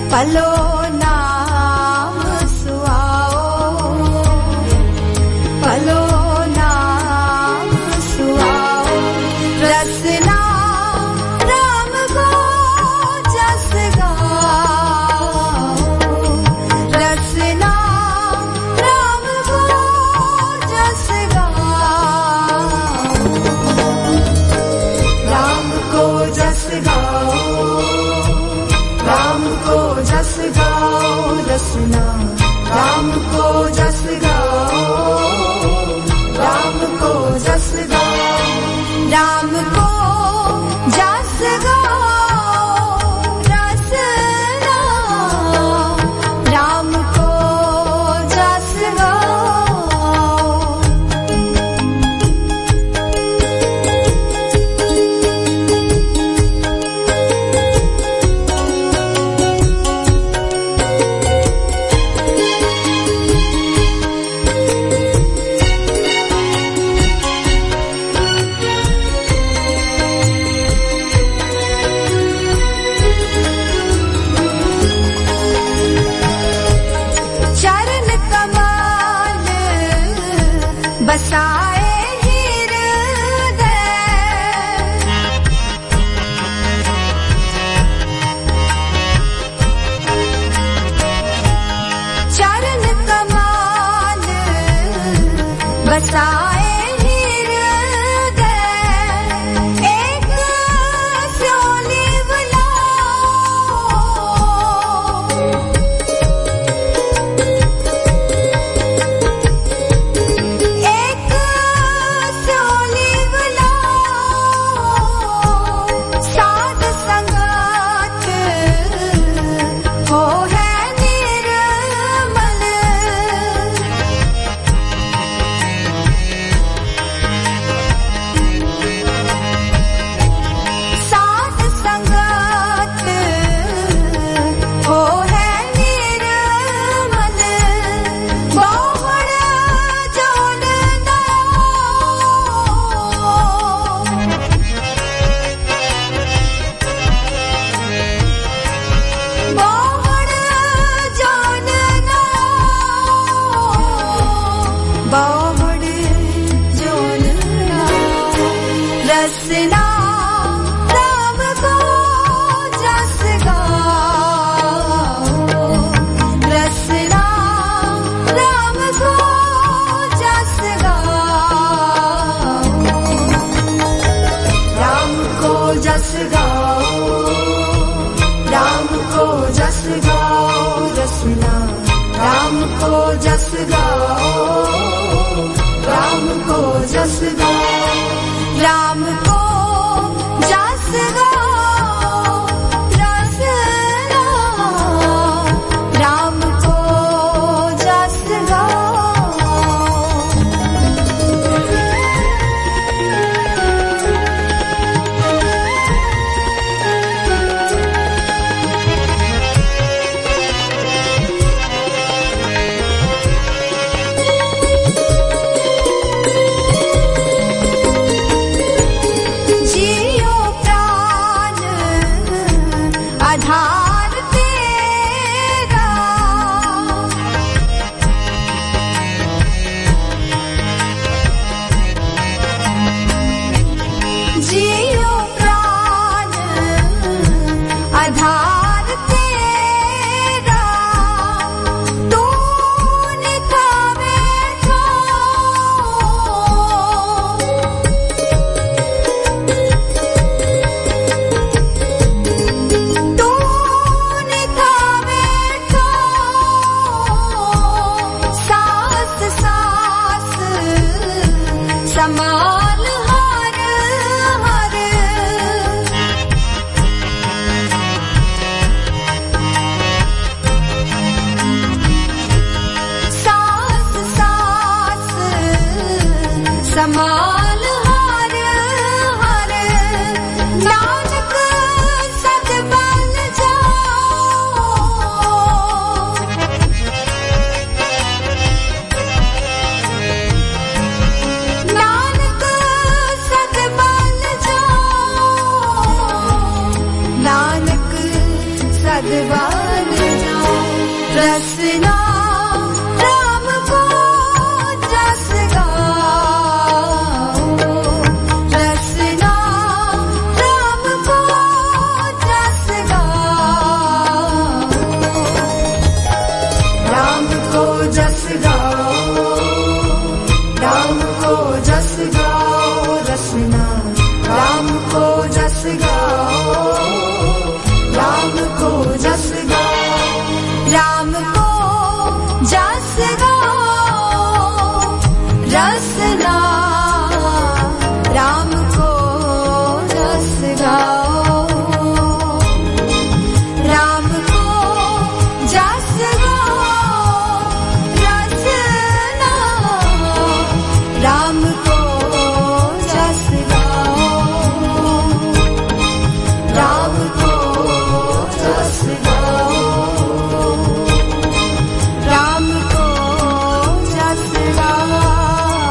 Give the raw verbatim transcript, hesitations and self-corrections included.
पलो नाम सुहाओ, पलो नाम सुहाओ, रसना राम को जस गाओ, रसना राम को जस गाओ, राम को जस गाओ, राम को जस गाओ, रसना राम को जस गाओ, राम को जस गाओ, राम को जस गाओ, रसना राम को जस गाओ। बसाए हृदय, चरण कमाल बसाए हृदय, एक स्योली बुलाओ, रसना राम को जस गाओ, रसना राम को जस गाओ, राम को जस गाओ, राम को जस गाओ, रसना राम को जस गाओ, राम को जस गाओ, राम को जस गाओ, रसना राम को जस गाओ। जियो प्राण आधार तेरा, जियो प्राण आधार तेरा, तूने था बैठो, तूने था बैठो, सास सास समाल हर हर, सास सास समाल हर हर, नानक सद बन जाओ, नानक सद बन जाओ, नानक सद बन रसना